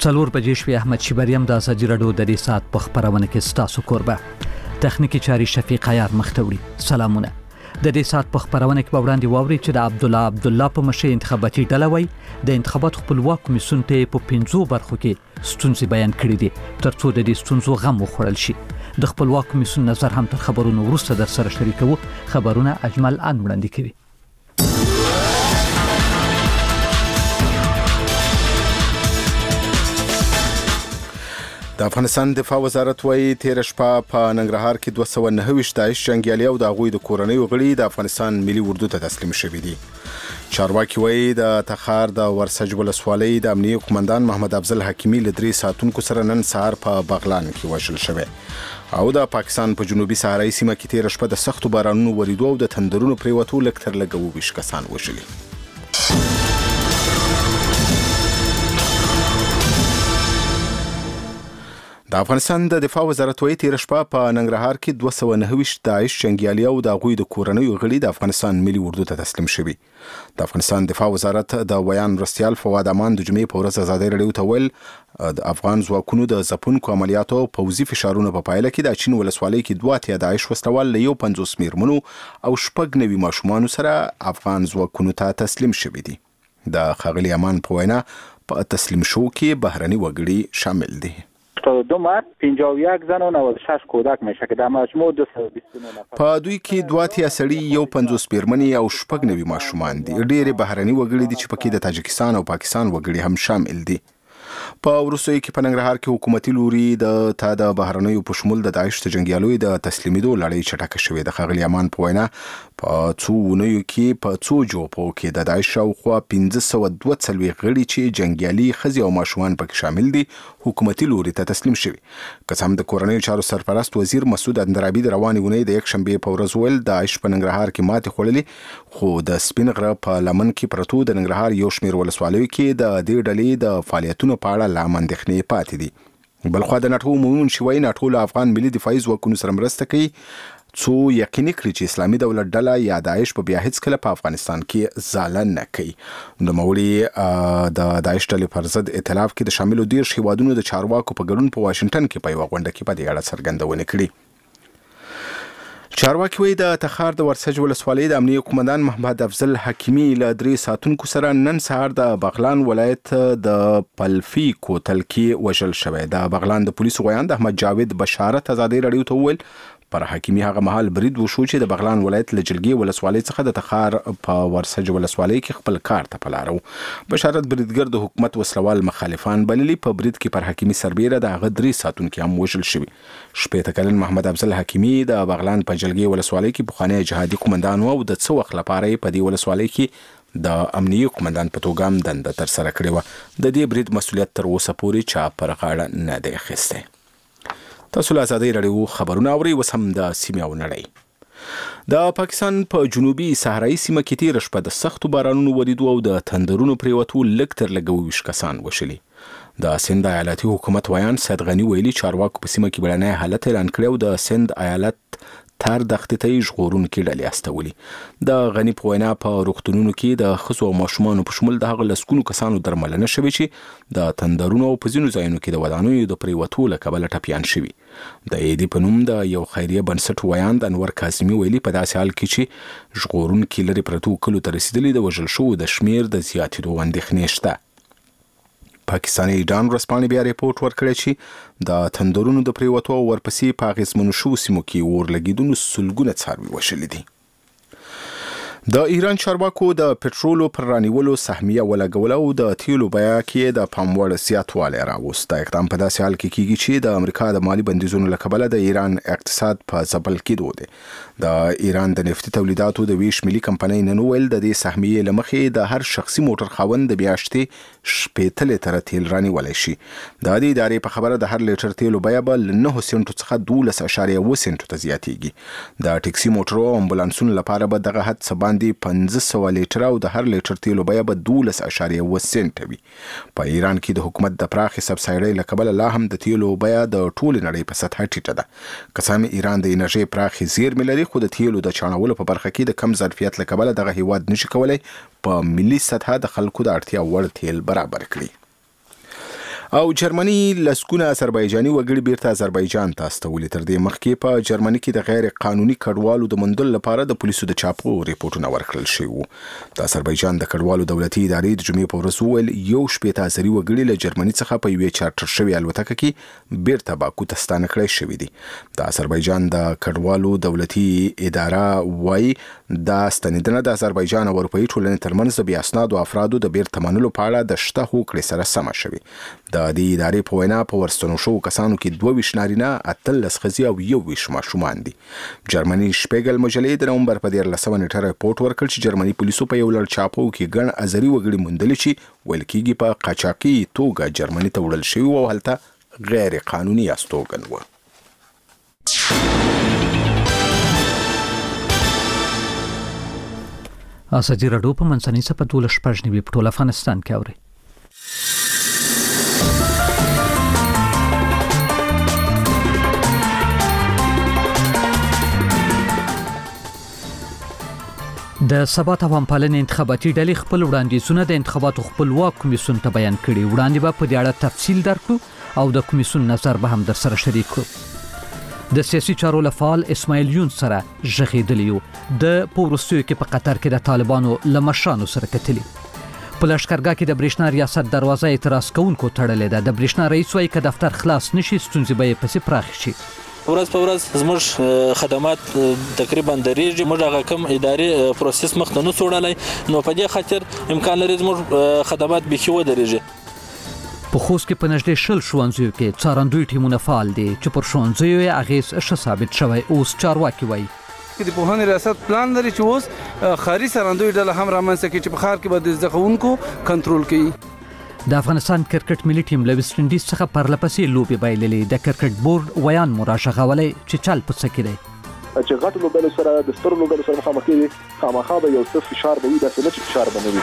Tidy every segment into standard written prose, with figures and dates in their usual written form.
څلور بجې شوې. احمد شیبریم د ازادي راډیو د دې ساعت په خبرونه کې ستاسو کوربه تخنیکی چاري شفیق عیار مختوړي. سلامونه. د دې ساعت په خبرونه کې به وړاندې واوري چې د عبدالله په مشرۍ انتخاباتي ډله وای د انتخابات خپلواک کمیسیون ته په 5 برخو کې ستونزې بیان کړې دي ترڅو د دې ستونزو غم وخوړل شي. د خپلواک کمیسیون نظر هم تر خبرونو وروسته در سره شریکوو. خبرونه اجمل ان وړاندې کوي. د افغانستان دفاع وزارت وايي تیر شپه په ننګرهار کې 229 داعش جنگیالي او د هغوی د کورنۍ غړي د افغانستان ملي اردو ته تسلیم شوي دي. چارواکي وايي د تخار د ورسج ولسوالۍ د امنیه قومندان محمد افضل حکیمي له 3 ساعتونکو سره نن سهار په بغلان کې وژل شوی او د پاکستان په جنوبي صحرایي سیمه کې تیر شپه د سختو بارانونو وریدو او د تندرونو پریوتو لږ تر لږه 20 کسان وژلي. د افغانستان د دفاع وزارت وايي تیر شپه په ننګرهار کې 229 داعش جنگیالي او د هغوی د کورنۍ غړي د افغانستان ملي اردو ته تسلیم شوي. د افغانستان دفاع وزارت د ویان مرستیال فواد امان د جمعې په ورځ ازادي راډیو ته ویل د افغان ځواکونو د ځپونکو عملیاتو او پوځي فشارونو په پایله کې د چین ولسوالۍ کې 2 داعش وسلوال له 50 میرمنو او 9 ماشومان سره افغان ځواکونو ته تسلیم شوي دي. د ښاغلي امان په وینا په تسلیم شو کې بهرني وګړي شامل دي. 2 مرد 51 زن و 96 کودک میشه که در مجموع 229 نفر. په دوی کې 2 سړي 50 میرمنې او 9 ماشومان دي. ډېر بهرني وګړي دي چې پکې د تاجکستان او پاکستان وګړي هم شامل دي. په وروستیو کې په ننګرهار کې حکومتي لوري د بهرنیو په شمول د داعش د جنگیالیو د تسلیمیدو لړۍ چټکه شوې. د ښاغلي امان په وینا په څو ونیو کې په څو جوپو کې د داعش شاوخوا 1542 غړي چې جنگیالي ښځې او ماشومان پکې شامل دي حکومتي لوري ته تسلیم شوي. که څه هم د کورنیو چارو سرپرست وزیر مسعود اندرابي د روانې اونۍ د یکشنبې په ورځ ویل داعش په ننګرهار کې ماتې خوړلې خو د سپین غره په لمن کې پرتو د ننګرهار یو شمېر ولسوالیو کې د دې ډلې د فعالیتونو په اړه لا اندېښنې پاتې دي. بلخوا د ناټو عمومي منشي وايي ناټو له افغان ملي دفاعي ځواکونو سره مرسته کوي څو یقیني کړي چې اسلامي دولت ډله یا داعش په بیا هیڅکله په افغانستان کې ځاله نه کوي. نوموړي د داعش ډلې پر ضد ائتلاف کې د شاملو 10 هیوادونو د چارواکو په ګډون په واشنګټن کې په یوه غونډه کې په دې اړه څرګندونه کړې. چارواکي وايي د تخار د ورسج ولسوالۍ د امنیه قومندان محمد افضل حکیمي له 3 ساعتونکو سره نن سهار د بغلان ولایت د پلفي کوتل کې وژل شوی. د بغلان د پولیسو غویان د احمد جاوید بشارت ازادي راډیو ته وویل پر حکیمي هغه مهال برید وشو چې د بغلان ولایت له جلګې ولسوالۍ څخه د تخار په ورسج ولسوالۍ کې خپل کار ته پلارو. بشارت بریدګر د حکومت وسلوال مخالفان بللي. په برید کې پر حکیمي سربیره د هغه 3 ساعتونکو هم وژل شوي. 18 کلن محمد افضل حکیمي د بغلان په جلګې ولسوالۍ کې پخوانی جهادي قومندان او د څه وخت لپاره په دې ولسوالۍ کې د امنیه قومندان په توګه هم دنده تر سره کړې وه. د دې برید مسؤلیت تر اوسه پورې چا پر غاړه نه دی اخیستی. تاسو له ازادي راډیو خبرونه اورئ. اوس هم د سیمې او نړۍ. د پاکستان په جنوبي صحرایي سیمه کې تیر شپه د سختو بارانونو وریدو او د تندرونو پریوتو لږ تر لږه 20 کسان وشلي. د سند ایالتي حکومت ویان سید غنی ویلي چارواکو په سیمه کې بلنای حالت اعلان کړی او د سند ایالت تر دښتې ته یې ژغورونکي ډلې استولي. د غني په وینا په روغتونونو کې د ښځو او ماشومانو په شمول د هغه لسګونو کسانو درملنه شوې چې د تندرونو او په ځینو ځایونو کې د ودانیو د پریوتو له کبله ټپیان شوي. د ایدي په نوم د یو خیریه بنسټ ویان د انور کاظمي ویلي په داسې حال کې چې ژغورونکي لرې پرتو کلو ته رسیدلي د وژل شوو د شمېر د زیاتېدو اندېښنې شته. پاکستاني ډان ورځپاڼې بیا ریپورټ ورکړی چې د تندرونو د پریوتو او ورپسې په اغېزمنو شوو سیمو کې اور لګېدونو سلګونه څاروي وشلي دي. د ایران چارواکو د پټرولو پر رانیولو سهمیه ولګوله او د تیلو بیه کې د پام وړ زیاتوالی راوست. دا اقدام په داسې حال کې کیږي چې د امریکا د مالي بندیزونو له کبله د ایران اقتصاد په ځپل کېدو دی. د ایران د نفتي تولیداتو د 20 ملي کمپنۍ نن ویل د دې سهمیې له مخې د هر شخصي موټر خاوند د میاشتې 15 لیټره تیل رانیولی شي. د دې ادارې په خبره د هر لیټر تیلو بیه به له 9 سنټو څخه 12.8 سنټو ته زیاتېږي. د ټکسي موټرو او امبولانسونو لپاره به دغه حد څه باندې 1500 لیټره او د هر لیټر تیلو بیه به 12.8 سنټه وي. په ایران کې د حکومت د پراخې سبسایډۍ له کبله لا هم د تیلو بیه د ټولې نړۍ په سطحه ټیټه ده. که څه هم ایران د انرژۍ پراخې زیرمې لري خو د تیلو د چاڼولو په برخه کې د کم ظرفیت له کبله دغه هیواد نشي کولی په ملي سطحه د خلکو د اړتیا وړ تیل برابر کړي. او جرمني لسکونه آذربایجاني وګړي بیرته آذربایجان ته استولي. تر دې مخکې په جرمني کې د غیر قانوني کډوالو د موندلو لپاره د پولیسو د چاپو ریپورتونه ورکړل شوي وو. د آذربایجان د کډوالو دولتي ادارې د جمعې په ورځ وویل 1 آذري وګړي له جرمني څخه په یوې چارټر شوې الوتکه کې بیرته باکو ته ستانه کړای شوي دي. د آذربایجان د کډوالو دولتي اداره وايي دا ستنیدنه د آذربایجان او اروپאי ټولنې ترمنځ د بې اسنادو افرادو د بیرته منلو په اړه د شته هوکړې سره سمه شوې. د دې ادارې په وینا په ورستنو شوو کسانو کې 22 نارینه، 18 ښځې او 21 ماشومان دي. جرمني شپیګل مجلې د نومبر په 13 نیټه رپورت ورکړ چې جرمني پولیسو په یو لړ چاپو کې ګڼ آذري وګړي موندلي چې ویل کېږي په قاچاقي توګه جرمني ته وړل شوي او هلته غیر قانوني استوګن و. ازادي راډیو په منځنۍ سپه 12 په ټول افغانستان کې اوري. د ثبات او همپالنې انتخاباتي ډلې خپل وړاندیزونه د انتخاباتو خپلواک کمیسیون ته بیان کړي. وړاندې به په دې اړه تفصیل درکړو او د کمیسیون نظر به هم در سره شریک کړو. د سیاسي چارو لفعال اسماعیل یون سره ژغېدلی و. د پورستیو کې په قطر کې د طالبانو لمشانو سره کتلی. په لشکرګاه کې د برېښنا ریاست دروازه اعتراض کوونکو تړلې ده. د برېښنا رئیس وايي که دفتر خلاص نشي ستونزې به یې پسې پراخ شي. ورځ په ورځ زموږ خدمات تقریبا درېږي. موږ هغه کوم اداري پروسس مخ ته نه څوړلی، نو په دې خاطر امکان لري زموږ خدمات بېخي ودرېږي. په خوست کې په نږدې 10 ښوونځیو کې څارندوی ټیمونه فعال دي چې پر ښوونځیو یې اغېز ښه ثابت شوی. اوس چارواکي وایي د پوهنې ریاست پلان لري چې اوس خاري څارندوی ډله هم رامنځته کړي چې په ښار کې به د زده کوونکو کنټرول کوي. د افغانستان کرکټ ملي ټیم له ویسټ انډیز څخه پرلپسې لوبې بایللې. د کرکټ بورډ ویان مراجعهولی چې چل په څه کې دی چې غټو لوبلو سره د سترو لوبلو سره مخامخ کېږي، خامخا به یو څه فشار به وي، داسې نه چې فشار به نه وي.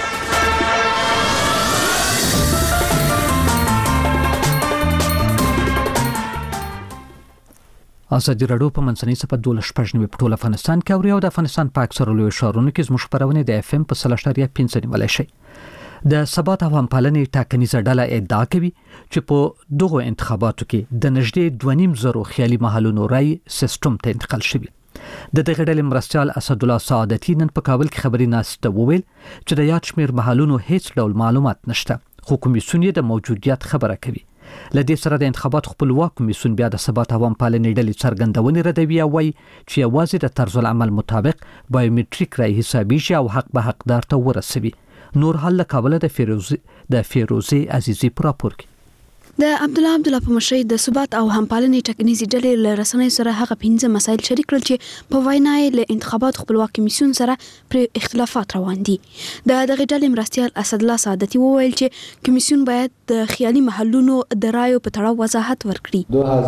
ازادي راډیو په منځنۍ سپه 12 په ټول افغانستان کې اوري او د افغانستان په اکثرو لویو ښارونو کې زموږ خپرونې د FM په 3.5 نیولی شي. د ثبات او همپالنې ټاکنیزه ډله ادعا کوي چې په دغو انتخاباتو کې د نږدې 2.5 خیالي محلونو رای سیستم ته انتقال شوی. د دغه ډلې مرستیال اسدالله سعادتي نن په کابل کې خبري ناسته وویل چې د یاد شمیر محلونو هیڅ ډول معلومات نشته، خو کمیسیون یې د موجودیت خبره کوي. لدې سره د انتخابات خپلواک کمیسیون بیا د ثبات او همپالنې ډلې څرګندونې ردوي او وایي چې یوازې د طرز العمل مطابق بایومټریک رای حسابیږي او حق به حقدار ته ورسوي. نور حل له کابل د فیروزي عزیزي پر راپور کې د عبدالله په مشرۍ د ثبات او همپالنې ټاکنیزې ډلې له رسنیو سره هغه 15 مسایل شریک کړل چې په وینا یې له انتخابات خپلواک کمیسیون سره پر اختلافات روان دي. د دغه ډلې مرستیال اسدالله سعادتي وویل چې کمیسیون باید د خیالي محلونو د رایو په تړاو وضاحت ورکړي.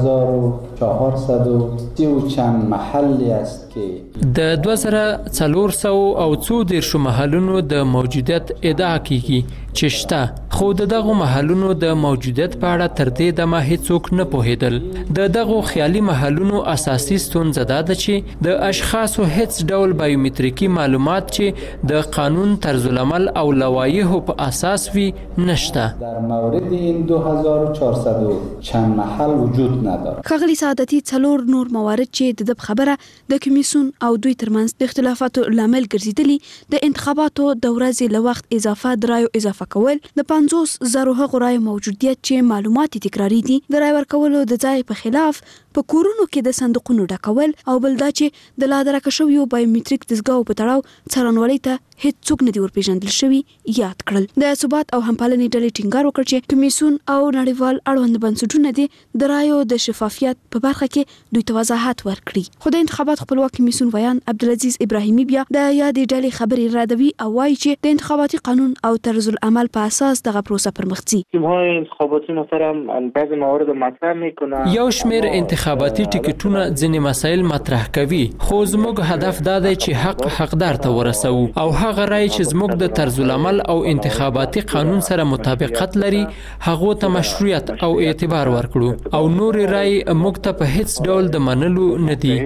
2430 چند محلی است که د 2400 او 2 محلونو د موجودیت ادعا کیږي چې شته، خو دغه محلونو د موجودیت په اړه تر دې دمه هیڅوک نه پوهیدل. دغه خیالي محلونو اساسي ستونزه دا ده چې د اشخاصو هیڅ ډول بایومټریکي معلومات چې د قانون طرز العمل او لوایحو په اساس وي نشته. در مورد این 2400 چند محل وجود نداره. ښاغلي سعادتي څلور نور موارد چې د خبره د کمیسیون او دوی ترمنځ د اختلافاتو لامل ګرځیدلي د انتخاباتو د ورځې له وخت اضافه درایو اضافه کول، د 500,000 هغو رایو موجودیت چې معلومات تکراری دي، د رای ورکولو د ځای په خلاف په کورونو کې د صندوقونو ډکول، او بل دا چې د لادرکه شویو بایومټریک دستګاو په تړاو څارنوالۍ ته هیڅوک نه دی ورپېژندل شوي یاد کړل. د ثبات او همپالنې ډلې ټینګار وکړ چې کمیسیون او نړیوال اړوند بنسټونه دي د رایو د شفافیت په برخه کې دوی ته وضاحت ورکړي. خو د انتخابات خپلواک کمیسیون ویان عبدالعزیز ابراهیمي بیا د یادې ډلې خبرې ردوي او وایي چې د انتخاباتي قانون او طرز العمل په اساس دغه پروسه پرمخ ځي. تیم‌های انتخاباتی محترم بعضی موارد مطرح میکنن. یو شمیر انتخابات انتخاباتي ټیکټونه ځینې مسایل مطرح کوي، خو زموږ هدف دا دی چې حق حقدار ته ورسو او هغه رای چې زموږ د طرز العمل او انتخاباتي قانون سره مطابقت لري هغه ته مشروعیت او اعتبار ورکړو او نور رای موږ ته په هیڅ ډول د منلو نه دي.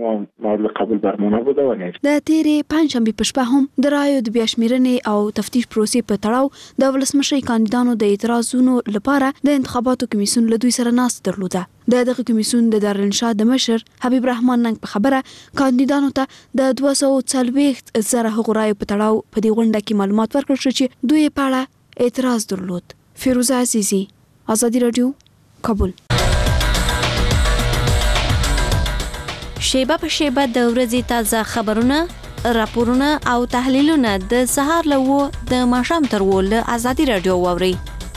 د تیرې پنځشنبې په شپه هم د رایو د بیاشمیرنې او تفتیش پروسې په تړاو د ولسمشي کاندیدانو د اعتراضونو لپاره د انتخاباتو کمیسیون له دوی سره ناست درلوده. دغه کمیسیون د دارالانشا د مشر حبیب رحمان ننګ په خبره کاندیدانو ته د 240,000 حقوق رایو په تړاو په دې غونډه کې معلومات ورکړل شو چې دوی په اړه اعتراض درلود. فیروزه عزیزی، آزادی رادیو، کابل. شیبه په شیبه د ورځې تازه خبرونه، راپورونه او تحلیلونه د سهار له د ماښام تر له آزادی رادیو واورئ.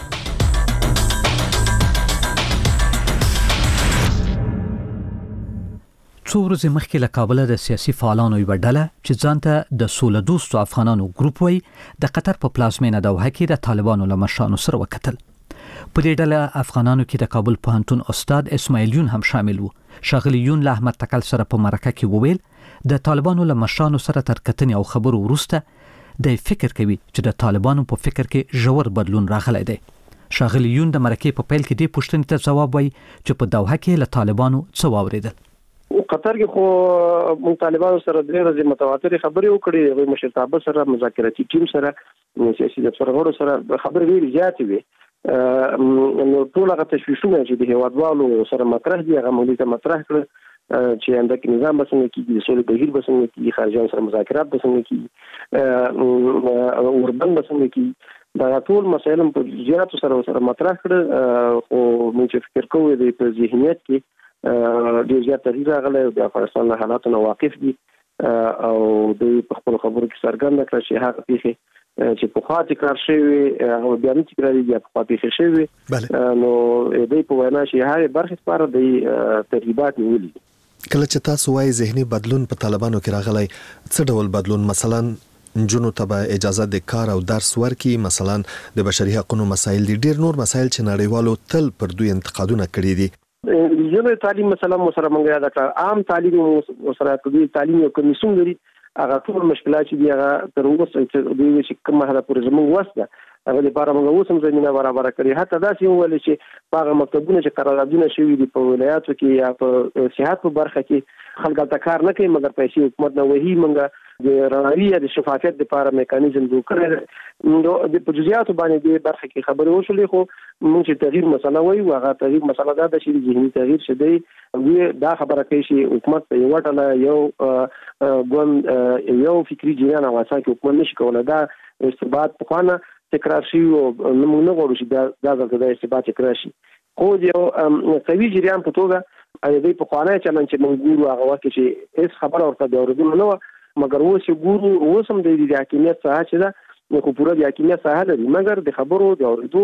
څو ورځې مخکې له کابل د سیاسي فعالانو یو ډله چې ځانته د سوله دوستو افغانانو ګروپ وای د قطر په پلازمینه دوحه کې د طالبانو له مشرانو سره وکتل. په دې ډله افغانانو کې د کابل پوهنتون استاد اسماعیل یون هم شامل وو. ښاغلي یون له احمد تکل سره په مرکه کې وویل د طالبانو له مشرانو سره تر کتنې او خبرو وروسته د فکر کوي چې د طالبانو په فکر کې ژور بدلون راغلی دی. ښاغلي یون د مرکې په پیل کې دې پوښتنې ته ځواب وایي چې په دوحه کې له طالبانو څه واوریدل. قطر کې خو مونږ طالبانو سره درې ورځې متواترې خبرې وکړې، هغوی مشرتابه سره، مذاکراتي ټیم سره، سیاسي دفتر غړو سره خبرې ډېرې زیاتې وې. نو ټول هغه تشویشونه چې د هیوادوالو سره مطرح دي هغه موږ ته مطرح کړل چې اندک نظام به څنګه کېږي، د سولې بهیر به څنګه کېږي، خارجیانو سره مذاکرات به څنګه کېږي، اردن به څنګه کېږي. دا ټول مسایل په زیاتو سره مطرح کړل. خو موږ چې فکر کوو د په ذهنیت کې ډېر زیات تغییر راغلی او د افغانستان له حالاتو نه واقف دي او دوی په خپلو خبرو کې څرګنده کړه چې هغه پیښې چې پخوا تکرار شوې هغه بیا نه تکرارېږي، یا پخوا پیښې شوې. نو دوی په وینا چې هغې برخې لپاره دوی ترغیبات نیولي دي. کله چې تاسو وایي ذهني بدلون په طالبانو کې راغلی، څه ډول بدلون؟ مثلا نجونو ته به اجازه د کار او درس ورکي، مثلا د بشري حقوقو مسایل دي، ډېر نور مسایل چې نړیوالو تل پر دوی انتقادونه کړي دي. ژبه تعلیم مثلا مو سره مونږ یاد کړ، عام تعلیم مو سره کوي، تعلیم یو کمیسیون لري، هغه ټول مشکلات چې دی هغه تر اوسه چې دوی چې کومه هدا پورې زموږ واسطه هغه لپاره موږ اوس هم زمينه برابر کړی. حتی دا چې ویل چې هغه مکتبونه چې قراردادونه شوي دي په ولایاتو کې یا په صحت په برخه کې خلک د کار نه کوي، مګر پیسې حکومت نه وهي. موږ د رڼاوي یا د شفافیت لپاره میکانیزم جوړ کړی. نو د پروژیاتو باندې د برخه کې خبرې وشولې، خو موږ چې تغییر مسله وایو هغه تغییر مسله دا ده چې ذهني تغییر شته. وی دا خبره کوي چې حکومت په یو ډول یو ګوند یو فکری جریان او اساس کې حکومت نشي کولای دا ارتباط په خوانه تکرار شي او موږ نه غواړو چې دا د ارتباط تکرار شي. خو یو قوي جریان په توګه ایدې په خوانه چلن چې موږ ګورو هغه وخت چې هیڅ خبره ورته د اوریدل نه و، مګر اوس یې ګورو اوس هم د حاکمیت څخه چې دا خو پوره د حاکمیت څخه لري، مګر د خبرو د اوریدو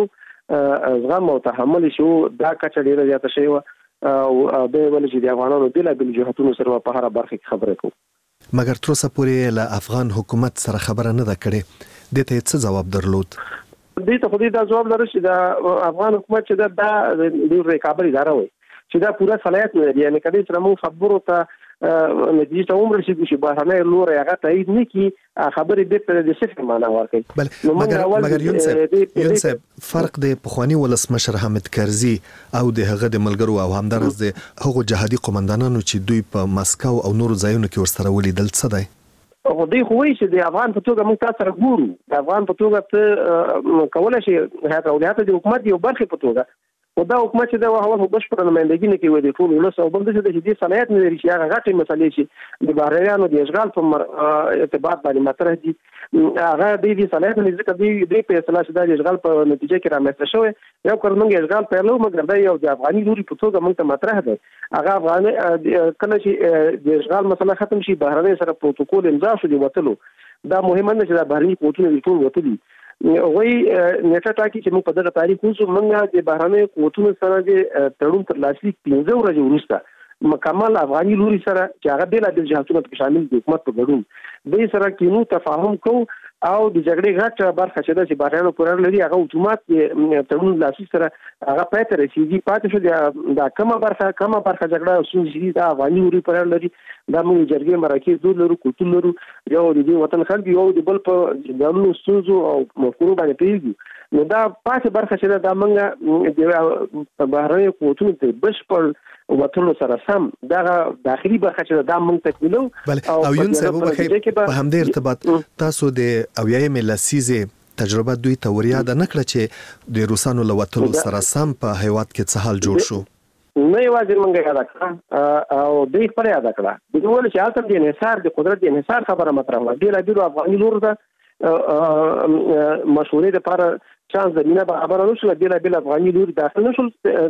زغم او تحمل شو دا کچه ډیره زیاته شوی و او به ول چې د افغانانو د بل جهتونو سره په هر برخه کې خبرې کوو. مګر تر اوسه پورې له افغان حکومت سره خبره نه ده کړې، د ته څه جواب درلود؟ دې ته خو دې دا جواب لري چې د افغان حکومت چې دا د ریکابل اداره وي چې دا پوره صلاحیت نه لري، یعنی کله چې موږ خبرو ته نتیجه ته عمر شي چې بهرنۍ لور هغه تایید نه کی خبرې به پر د صفر معنا ورکړي. مګر یون صاحب فرق د پخوانی ولسمشر حامد کرزي او د هغه د ملګرو او همدارس د هغو جهادي قومندانانو چې دوی په مسکو او نورو ځایونو کې ورسره ولیدل څه دی؟ او دوی خو وایي چې د افغان په توګه موږ تاسو سره ګورو، د افغان په توګه ته کولای شي هغه اولادات د حکومت یو برخه په توګه او دا حکومت چې دا هغه په بشپړه نمائندګي نه کوي د ټول ولس او بل څه د دې صلاحیت نه لري چې هغه غټي مسلې چې د بهرنیانو د اشغال په ارتباط باندې مطرح دي هغه د دې صلاحیت نه ځکه د په اصطلاح چې د اشغال په نتیجه کې رامنځته شوی یو کورنګ اشغال پیلو، مګر دا یو د افغاني لوري په توګه موږ ته مطرح دی. هغه افغاني کله چې د اشغال مسله ختم شي بهرنی سره پروتوکول امضا شو دی وتلو، دا مهمه نه چې د بهرني قوتونو ټول وتلي وای نیټه ټاکي چې موږ په دغه تاریخ اوسو موږ د بهرنۍ قوتونو سره د تړون تر لاسلیک 15 ورځې وروسته مکمل افغاني لوري سره چې هغه د جهاتونو په شامل د حکومت په ګډون د سره کینو تفاهم کو او د جګړې غټه برخه چې د بهرانو پورې لري هغه اتومات تړون لاسي سره هغه پاتې رسیدي پاتې شو د کومه برخه جګړه سوزي د افغاني وري پورې لري دا موږ جرګې مراکز دوه لرو کوتل لرو یو د وطن خلک یو د بل په ځانونو سوزو او مفکورو باندې پیږي نو دا پاتې برخه چې دا موږ د بهراني قوتونو ته بشپړ وطن سره سم دا داخلي برخه چې دا موږ تکمیلو او یون صاحب په همدې ارتباط تاسو د اویایم لسیزه تجربه دوی ته ورياده نکړه چې د روسانو له وټلو سره سم په هیواد کې څه حال جوړ شو نه یوازې موږ یاد کړه او دوی خپل یاد کړه د ډول چې حالت د انحصار د قدرت د انحصار خبره مطرح و ډیر ډیر افغاني لور ده مشورې لپاره چانس د مینه برابر نه شو د افغاني لور داخل نشول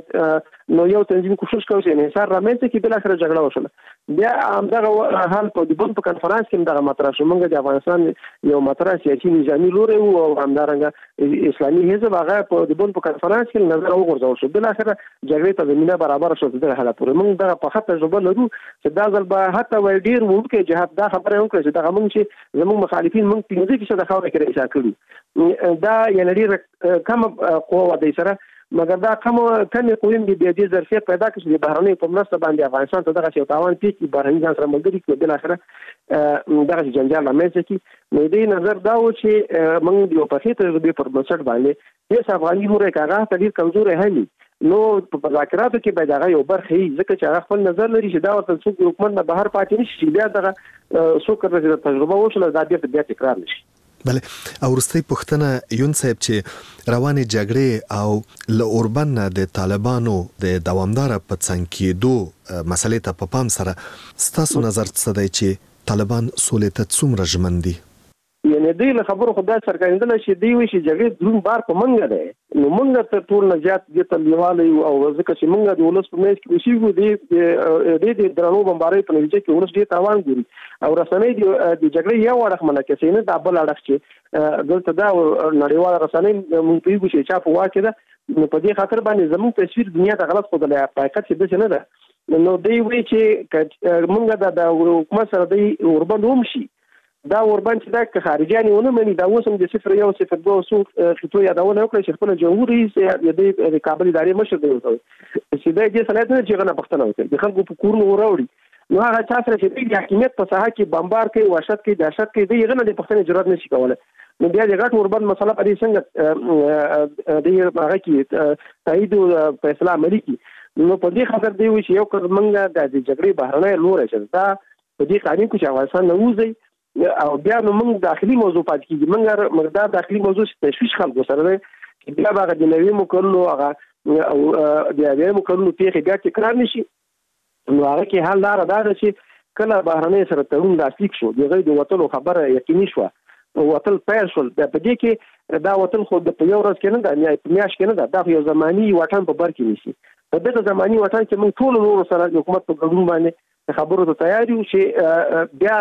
نو یو تنظیم کوشش کوي چې انحصار رامنځته کړي بل اخر جګړه وشله بیا همدغه حال په د بن په کنفرانس کې دغه مطرح شو موږ د افغانستان یو مطرح سیاسي نظامی لور او همدارنګه اسلامي حزب هغه په د بن په کنفرانس کې نظر وغورځول شو بل اخر جګړې ته زمينه برابر شو دغه حالت پورې موږ دغه په خاطر تجربه لرو چې دا ځل به حتی وای ډیر ممکن جهاد دا خبره هم کړي چې دغه موږ چې زموږ مخالفین موږ 15% خاوره کې راځي کړو دا یعنی ډیر کم قوه د سره مګر دا کوم قویم دی د ظرفیت پیدا کړي چې بهرنۍ په مرسته باندې افغانستان ته دغه یو تاوان پیږي بهرنۍ ځان سره ملګری کړي بل اخره دغه جنجال رامنځته کړي نو دې نظر دا و چې موږ یو په خېټه تجربه پر بنسټ باندې هیڅ افغاني مورې کاغه تدیر کمزوري هلي نو په مذاکراتو کې به دغه یو برخه ځکه چې هغه خپل نظر لري چې دا ورته څوک حکومت نه بهر پاتې نشي بیا دغه څوک راځي تجربه وشله دا بیا تکرار نشي بله او وروستۍ پوښتنه یون صاحب چې روانې جګړې او له اوربن د طالبانو د دوامداره په څنګ کېدو مسلې ته په پام سره ستاسو نظر څه دی چې طالبان سولې ته څومره ژمن دي یعنی دوی له خبرو خدای سرګندل شي دی وی چې جګړې درون بار په منګه ده نو موږ ته ټول نجات دي ته لیواله او ځکه چې موږ د ولس په مېز کې وشيګو دي د درنو بمبارۍ په نتیجه کې ولس ډیر تاوان ګوري او رسنۍ د جګړې یو اړخ منکه سینه د بل اړخ چې دلته دا نړیوال رسنۍ موږ پیږو چې چا په واکه ده نو په دې خاطر باندې زموږ تصویر دنیا ته غلط خو د حقیقت څه ده نه ده نو دی وی چې موږ د حکومت سره دی اوربند ومشي دا اوربند چې دا خارجيان ونه مني دا اوسم د 01 02 سو خطو یادونه وکړي چې خپل جمهوریت د کابل ادارې مشر دی چې دا دې صلاحیت نه چې غنه پښتنه وکړي د خلکو په کورونو وراوړي نو هغه چا سره چې د حکومت په ساحه کې بمبار کوي وحشت کوي دهشت کوي دی غنه د پښتنې جرأت نشي کولای نو بیا د غټ اوربند مسله په دې څنګه د هغه کې تایید او فیصله عملي کی نو په دې خاطر دی چې یو منګه د جګړې بهرنۍ لور شي دا په دې قانون کې چې افغانستان نه وځي او بیا نو موږ داخلي موضوع پات کیږي موږ مقدار داخلي موضوع تشویش خلکو سره دی چې بیا هغه د نوې مکرلو هغه او د نوې مکرلو پیخي بیا تکرار نشي نو هغه کې حل لار دا ده چې کله بهرنۍ سره تړون لاسلیک شو دغه د وټلو خبره یقیني شو وټل پیل شو د پدې کې دا وټل خو د یو ورځ کې نه ده یا په میاشت کې نه ده دا یو زماني وټن په بر کې نشي په دغه زماني وټن کې موږ ټول نور سره حکومت په ګډون باندې خبرو ته تیار یو چې بیا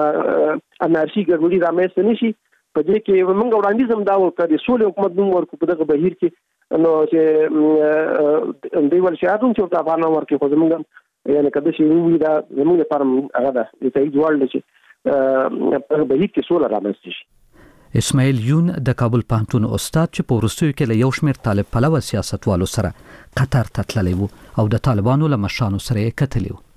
انارشي ګډوډي رامنځته نشي په دې کې موږ وړاندیز هم دا وکړو سولې حکومت نوم ورکو په دغه بهیر کې نو چې دوی ول شاهدون چې په افغان ورکې خو زموږ یعنی کده شي وی دا زموږ لپاره هغه ده چې ځوړل چې په بهیر کې سوله رامنځته شي اسماعیل یون د کابل پوهنتون استاد چې په وروستیو کې له یو شمېر طالب پلوه سیاستوالو سره قطر ته تللی و او د طالبانو له مشرانو سره یې کتلي وو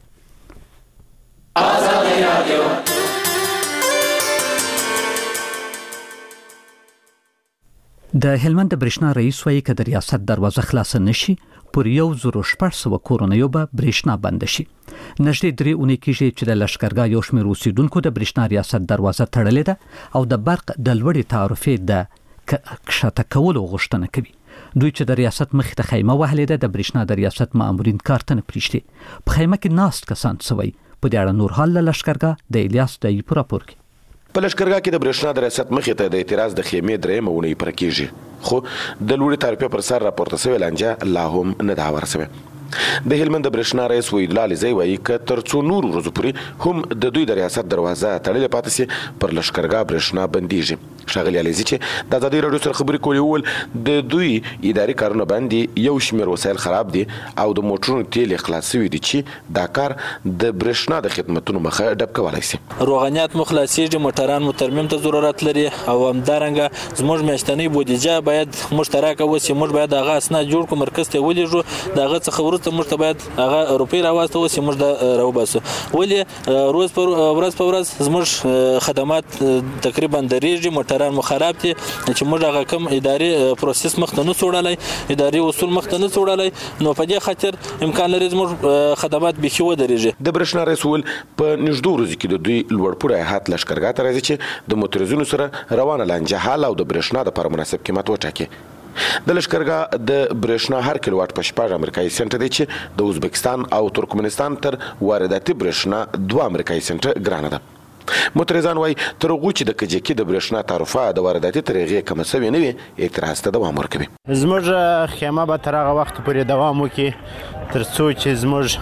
د هلمند د برېښنا رئیس وایي که د ریاست دروازه خلاصه نشي پر 1400 کورونو به برېښنا بند شي نږدې 3 اونۍ کېږي چې د لشکرګاه یو شمېر اوسیدونکو د برېښنا ریاست دروازه تړلې ده او د برق د لوړې تعرفې د کښته کولو غوښتنه کوي دوی چې د ریاست مخې ته خیمه وهلې ده د برېښنا د ریاست مامورین کار ته نه پرېږدي په خیمه کې ناست کسان سوي په دې اړه نور حال له لشکرګاه د الیاس د په راپور کې په لشکرګاه کې د برېښنا د ریاست مخې ته د اعتراض د خیمې درېیمه اونۍ پر کېږي خو د لوړې تعرفې پر سر راپورته شوې لانجه لا هم نه ده هواره شوې د هلمند د برېښنا رئیس وحیدالله علیزی وایي که تر څو نورو ورځو پورې هم د دوی د ریاست دروازه تړلې پاتې سي پر لشکرګاه برېښنا بندیږي ښاغلي علیزي چې د ازادي راډیو سره خبرې کولې ول د دوی اداري کارونه باندې یو شمېر وسایل خراب دي او د موټرونو تیل خلاص شوي دي چې دا کار د برېښنا د خدمتونو مخه ډب کولی شي. روغانیات مو خلاصېږي، موټران مو ترمیم ته ضرورت لري او همدارنګه زموږ میاشتنۍ بودیجه باید مشترکه وسي. موږ باید هغه اسناد جوړ کړو، مرکز ته ولېږو، د هغه څخه وروسته موږ ته باید هغه روپۍ راواسته وسي، موږ د راوباسو. ولې ورځ په ورځ زموږ خدمات تقریبا درېږي، موټران مو خراب دي چې موږ هغه کوم اداري پروسس مخ ته نه وړلی، اداري اصول مخ ته نه وړلی، نو په دې خاطر امکان لري زموږ خدمات بیخي ودرېږي. د برېښنا رئیس وویل په نږدو ورځو کې د دوی لوړپوړی هیات لښکرګاه ته راځي چې د موټریزونو سره روانه لانجه حل او د برېښنا دپاره مناسب قیمت وټاکي. د لښکرګاه د برېښنا هر کیلوواټ په 6 امریکایي سنټه دی چې د ازبکستان او ترکمنستان تر وارداتي برېښنا 2 امریکایي سنټه ګرانه ده. مترزان وای تر هغو چې د کجکي د برېښنا تعرفه د وارداتي طریقې کمه سوې نه وي اعتراض ته دوام ورکوي. زموږ خیمه به تر هغه وخت پورې دوام وکړي تر څو چې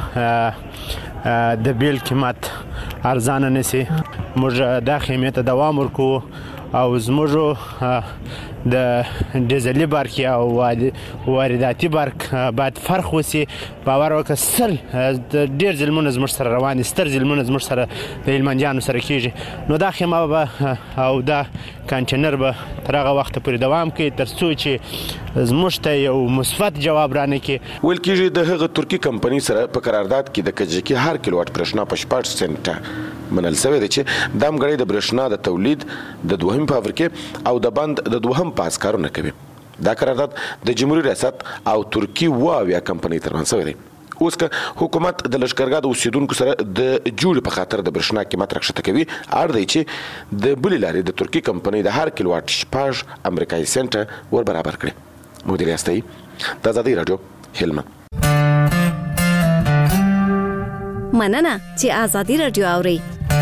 زموږ د بیل قیمت ارزانه نشي. موږ دا خیمې ته دوام ورکوو او زموږ د ډیزلي برخې او وارداتي برخ باید فرق وسي. باور وکړه ډېر ظلمونه زموږ سره روان دي، ستر ظلمونه زموږ سره د هلمندیانو سره کېږي. نو دا خیمه به او دا کانټینر به تر هغه وخته پورې دوام کوي تر څو چې زموږ ته یو مثبت جواب رانکړي. ویل کېږي د هغه ترکي کمپنۍ سره په قرارداد کې د کجکي هر کیلوواټ برېښنا په 6 سنټه منل شوی دی چې دا همګړی د برېښنا د تولید د دوهمې فابریکې او د بند د دوهم پاس کارونه کوي. دا قرارداد د جمهوریت ریاست او ترکي واویا کمپنۍ ترمنځ شوی دی. اوس که حکومت د لښکرګاه د اوسیدونکو سره د جوړې په خاطر د برېښنا قیمت راکښته کوي، اړ دی چې د بلې لارې د ترکي کمپنۍ د هر کیلوواټ 6 امریکایي سنټه ور برابر کړي. مدیر یاستئ د ازادي راډیو هلمند. مننه چې ازادي راډیو اورئ.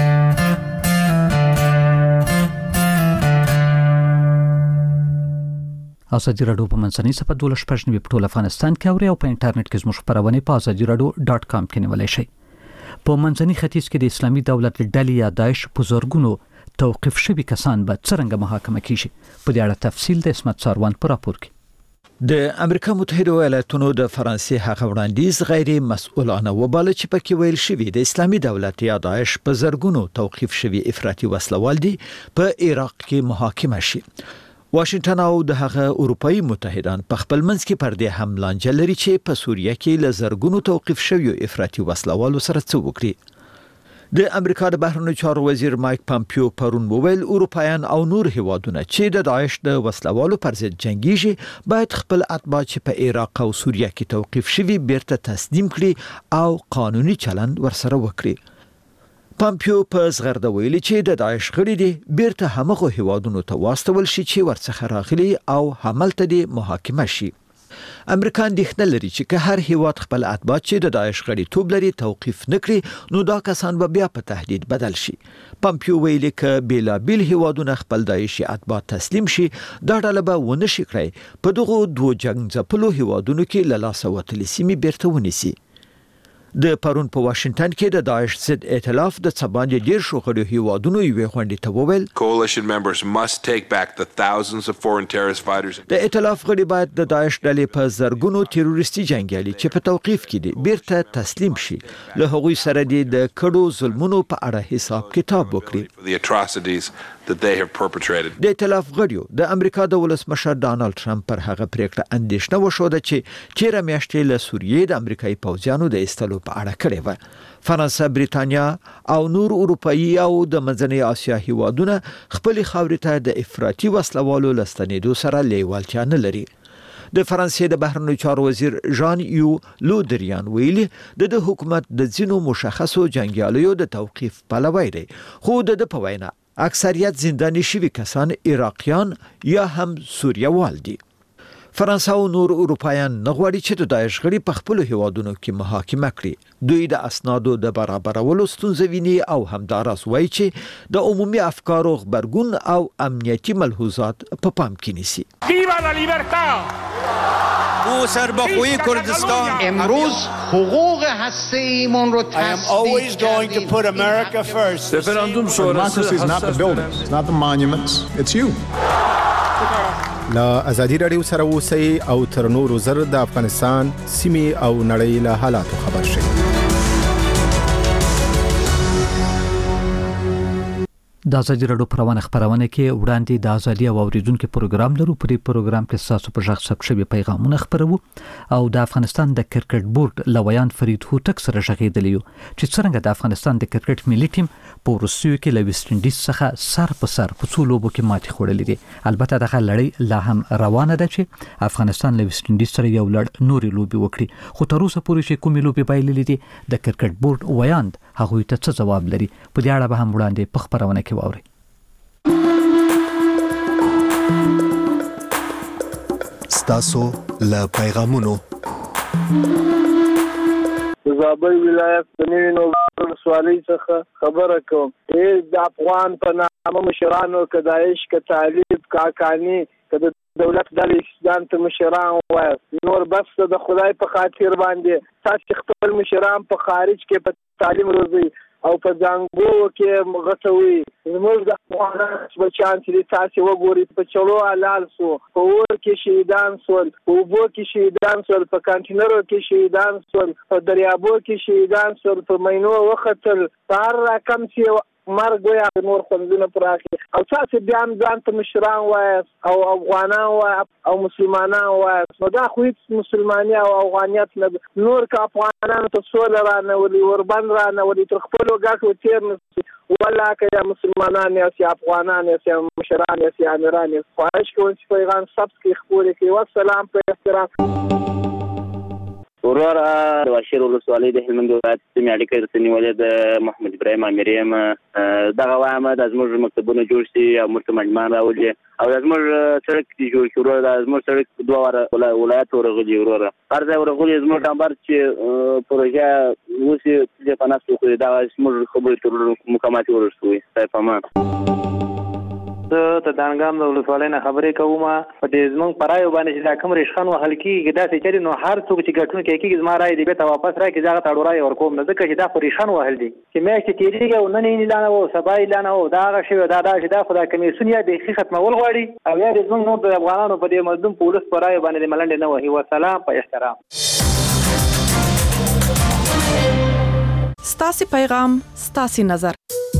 ازادي راډیو په منځنۍ صفحه 12 په ټول افغانستان کې اوري او په انټرنیټ کې زموږ خبرونه په azadiiradio.com کې نیولای شئ. په منځنۍ ختیځ کې د اسلامي دولت ډلې یا داعش په زورګونو توقيف شوي کسان به څرنګه محاکمه کیږي. په دې اړه تفصیل د اسمت ساروان په راپور کې. د امریکا متحده ایالاتونو د فرانسې هغه وړاندیز غیر مسؤلانه وباله چې پکې ویل شوی د اسلامي دولت یا داعش په زرګونو توقيف شوي افراطي وسلوال دي په عراق کې محاکمه شي. واشنگټن او د هغه اروپאי متحدان په خپل منځ کې پر دې هم لانجه لري چې په سوریه کې ل زرګونو توقيف شوی افراطي وسلوالو سره څه وکړي. د امریکا د بهرنیو چارو وزیر مایک پامپیو پرون وویل اروپایان او نور هیوادونه چې د داعش د وسلوالو پر ضد جنگیږي باید خپل اتباع چې په عراق او سوریه کې توقيف شوي بیرته تسلیم کړي او قانوني چلند ورسره وکړي. پامپیو په زغرده ویلي چې د داعش غړي دي بیرته همغه هیوادونو ته واستول شي چې ورڅخه راغلي او هملته دي محاکمه شي. امریکا اندېښنه لري چې که هر هیواد خپل اتباع چې د داعش غړیتوب لري توقيف نکړي نو دا کسان به بیا په تهدید بدل شي. پامپیو ویلي چې بیلابیل هیوادونه خپل داعشي اتباع تسلیم شي دا ډله به ونه شي کړی په دغه دوه جنگ ځپلو هیوادونو کې له لاسه وتلې سیمې بیرته ونیسي. د پرون په واشنگټن کې د داعش ضد ائتلاف د څباندې ډیر شوغړو هیوادونو یو غونډې ته وویل coalition members must take back the thousands of foreign terrorist fighters. د ائتلاف غړي باید د داعش ډلې په زرګونو تروریستي جنگیالي چې په توقيف کې دي بیرته تسلیم شي. له هغوی سره د کډو ظلمونو په اړه حساب کتاب وکړي. The atrocities that they have perpetrated. د ائتلاف غړیو د امریکا د ولسمشر ډانلډ ټرمپ پر هغه پریکړه اندېښنه وشوده چې چیرې میاشتې له سوریې د امریکایي پوځیانو د ایستلو په اړه کړې و. فرانسه، بریتانیا او نور اروپאי او د منځنۍ اسیا هیوادونه خپل خاورې ته د افراطي وسلوالو لستنېدو سره لیوالتیا نه لري. د فرانسې د بهرنیو چارو وزیر ژان یو لودریان ویلي د حکومت د ځینو مشخصو جنگیالیو د توقيف پلوی دی خو د په وینا اکثریت زنداني شوي کسان عراقیان یا هم سوریوال دي. فرانسه او نور اروپایان نغواړي چې د داعش غړي په خپل هیوادونو کې محاکمه کړي. دوی د اسنادو د برابرولو ستونزې ویني او همداراز وایي چې د عمومي افکارو خبرګون او امنیتي ملحوظات په پام کې نیسي. Viva la libertad! مو سربخوی کردستان. امروز حقوق هسته ایمون رو always going to put America first. Referendum sonrası is not the buildings, it's not the monuments, it's you. لا ازادي رادیو سره اوسئ او تر نورو زر د افغانستان سیمې او نړۍ له حالاتو خبر شئ. د ازادي رادیو پروانه خبرونه کې وړاندې د ازادي او اوریدونکو پروګرام لرو. په دې پروګرام کې تاسو په ژغ ثبت شوی پیغامونه خبرو او د افغانستان د کرکټ بورډ لویان فرید هوتک سره ژغېدلی چې څنګه د افغانستان د کرکټ ملي ټیم په روسیو کې له ویسټ انډیز څخه سر په سر په څو لوبو کې ماتې خوړلې دي. البته دغه لړۍ لا هم روانه ده چې افغانستان له ویسټ انډیز سره یو لړ نوري لوبي وکړي، خو تر اوسه پورې چې کومې لوبي بایللې دي د کرکټ بورډ ویاند هغوی ته څه ځواب لري. په دې اړه به هم وړاندې په خبرونه کې واوري. ستاسو له پیغامونو زابل ولایت د نوي نوبل سوالي څخه خبره کوم. د افغان په نامه مشرانو کدایش ک طالب کاکانی د دولت د اسلام ته مشران وای نور بس د خدای په خاطر باندې تاسو خپل مشران په خارج کې په تعلیم روزي او په ځانګو کې غټوي. زموږ د افغانانو بچیان چې تاسو وګورئ په چلو حلال سو، په اور کې شهیدان سول، په اوبو کې شهیدان سول، په کانټینرو کې شهیدان سول، په دریابو کې شهیدان سول، په مینو وختل هر رقم چې مرګ یا نور خوندونه پراخي او تاسو بیا هم ځان ته مشران وای او افغانان وای او مسلمانان وای. نو دا خو هیڅ مسلمانی او افغانیت نه نور که افغانان ته سول رانه ولي وربند رانه ولي تر خپل وګاټو تیر نه ولا که یا مسلمانان یا افغانان یا مشران یا امیران خواهش کوم چې پیغام سبت کې خبرې کوي. والسلام په احترام. ورور د واشیر ولسوالۍ د هلمند ولایت سیمې اړیکې رسنیولې د محمد ابراهیم امیریم دغه وایم د زموږ مکتبونه جوړ شي او موږ مجمع راولي او زموږ سړک چې جوړ شي ورور د زموږ سړک دوه واره ولایت ورغلي ورور هر ځای ورغلي زموږ ډامبر چې پروژه وسی د پناستو خو دا زموږ خبرې تر مکمل ورسوي. صفامان ته دانګام د ولسوالۍ نه خبرې کوم. په دې زمونږ پرایو باندې چې دا کوم ریشخان وهل کېږي داسې چېرې نو هر څوک چې ګټون کېږي زما رایې دې بېرته واپس راکړي زه هغه ته اړورای ورکوم نه ځکه چې دا خو ریشخان وهل دي چې میاشتې تېرېږي او نن یې اعلان و سبا یې اعلان و دا هغه شوی دا چې دا خو دا کمیسیون یا بیخي ختمول غواړي او یا دې زمونږ نور د افغانانو په دې مظلوم په ولس په رایو باندې ملنډې نه وهي. والسلام په احترام. ستاسې پیغام ستاسې نظر.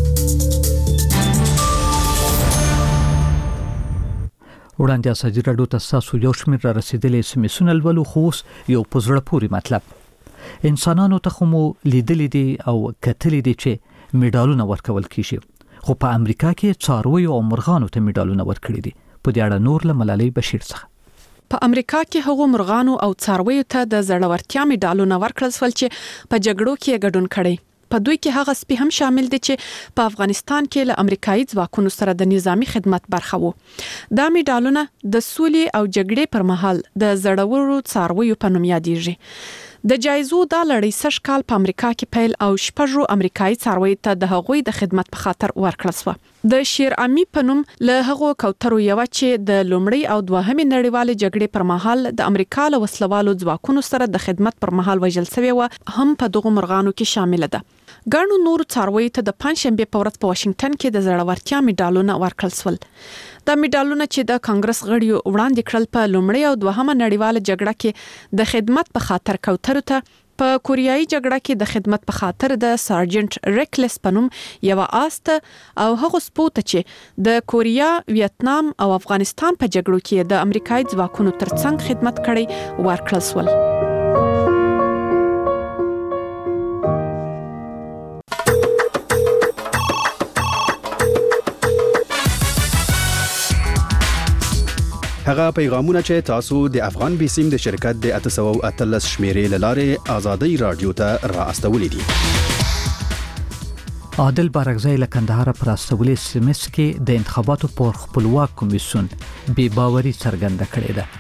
وړاندې ازادي رادیو ته تاسو یو شمېر را رسیدلې سمسونه لولو خو اوس یو په زړه پورې مطلب انسانانو ته خو مو لیدلې دي او کتلې دي چې میډالونه ورکول کیږي، خو په امریکا کې څارویو او مرغانو ته میډالونه ورکړي دي. په دې اړه نور له ملالۍ بشیر څخه. په امریکا کې هغو مرغانو او څارویو ته د زړورتیا میډالونه ورکړل شول چې په جګړو کې ګډون کړي. په دوی کې هغه سپي هم شامل دي چې په افغانستان کې له امریکایي ځواکونو سره د نظامی خدمت برخه وو. دا میډالونه د سولې او جګړې پر مهال د زړورو څارویو په نوم یادېږي. د جایزو دا لړۍ سږ کال په امریکا کې پیل او شپږو امریکایي څارویو ته د هغوی د خدمت په خاطر ورکړل شو. د شیر امی په نوم له هغو کوترو یو چې د لومړی او دوهمې نړیوالې جګړې پر مهال د امریکا له وسلوالو ځواکونو سره د خدمت پر مهال وژل شوی و هم په دغه مرغانو کې شامل ده. ګڼو نور څارویو ته د پنځشنبه په ورځ په واشنگټن کې د زړورتیا میډالونه ورکړل شول. دا میډالونه چې د کانګرس غړیو وړاندې کړل په لومړی او دوهمه نړیواله جګړه کې د خدمت په خاطر کوترو ته، په کوریایي جګړه کې د خدمت په خاطر د سارجنټ ریکلس په نوم یو آست او هغه سپو ته چې د کوریا، ویتنام او افغانستان په جګړو کې د امریکایي ځواکونو ترڅنګ خدمت کړي ورکړل شول. هغه پیغامونه چې تاسو د افغان بیسیم د شرکت د 813 شمیرې لاره آزادۍ رادیو ته را استولې دي. عادل بارغزی له کندهار پر استولې سیمس کې د انتخاباتو پر خپلواک کمیسیون بې باوري څرګنده کړې ده.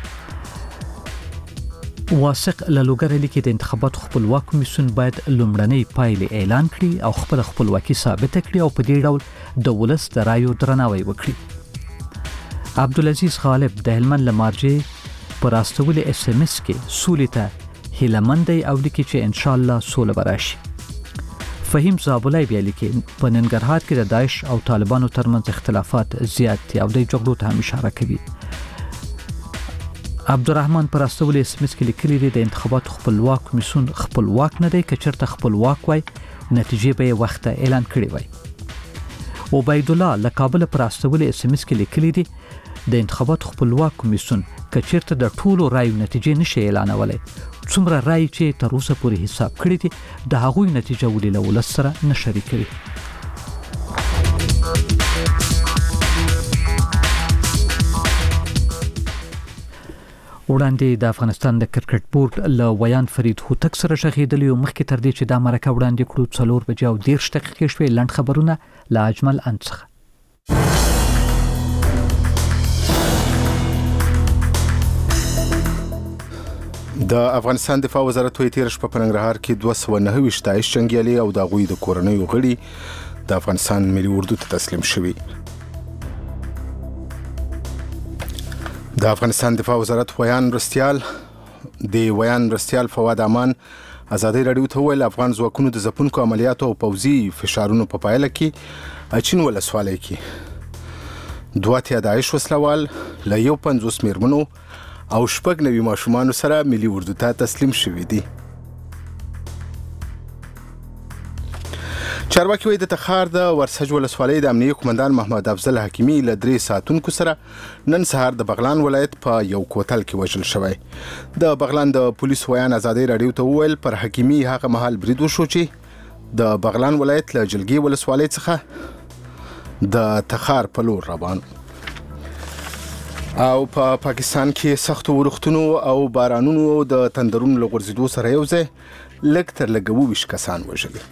واسق لوګر لیکي د انتخاباتو خپلواک کمیسیون باید لومړنۍ پایلې اعلان کړي او خپلواکي ثابت کړي او په دې ډول د ولس د رایو درناوی وکړي. عبدالعزیز غالب د هلمند لمارجې پر استولې اس ام اس کې سولې ته هیلمندي او لیکي چې ان شاء الله سوله براشي. فهیم زابلای بیا لیکي په ننګرهار کې د داعش او طالبانو ترمنځ اختلافات زیات دي او د جګړو ته هم اشاره کوي. عبدالرحمن پر استولې اس ام اس کې لیکلي دي د انتخاباتو خپلواک کمیسیون خپلواک نه دی، که چېرته خپلواک وای نتیجې به یې وخته اعلان کړې وای. عبید الله له کابل پر استولې اس ام اس کې لیکلي دي د انتخاباتو خپلواک کمیسیون که چېرته د ټولو رایو نتیجې نشي اعلانولی، څومره رای چې تر اوسه پورې حساب کړي دي د هغوی نتیجه ولې له ولس سره نه شریکوي. وړاندې د افغانستان د کرکټ بورډ له ویان فرید هوتک سره شغېدلی او مخکې تر دې چې دا مرکه وړاندې کړو 4 بجې او 10 دقیقې شوې. لنډ خبرونه له اجمل اند څخه. د افغانستان دفاع وزارت وایي تیر شپه په ننګرهار کې 229 داعش جنگیالي او د هغوی د کورنیو غړي د افغانستان ملي اردو ته تسلیم شوي. د افغانستان دفاع وزارت ویان رستیال فواد امان ازادي رادیو ته ویل افغان ځواکونو د ځپونکو عملیاتو او پوځي فشارونو په پایله کې اچین ولسوالۍ کې 2 داعش وسلوال له 50 میرمنو او 90 ماشومان سره ملي اردو ته تسلیم شوي دي. چارواکي وایي د تخار د ورسج ولسوالۍ د امنیه قومندان محمد افضل حکیمي له 3 ساعتونکو سره نن سهار د بغلان ولایت په یو کوتل کې وژل شوی. د بغلان د پولیس ویان ازادي رادیو ته وویل پر حکیمي هغه مهال برید وشو چې د بغلان ولایت له جلګي ولسوالۍ څخه د تخار په لور روان او په پاکستان کې سختو ورښتونو او بارانونو د تندرونو له غورځېدو سره یو ځای لږ تر لږه 20 کسان وژلي.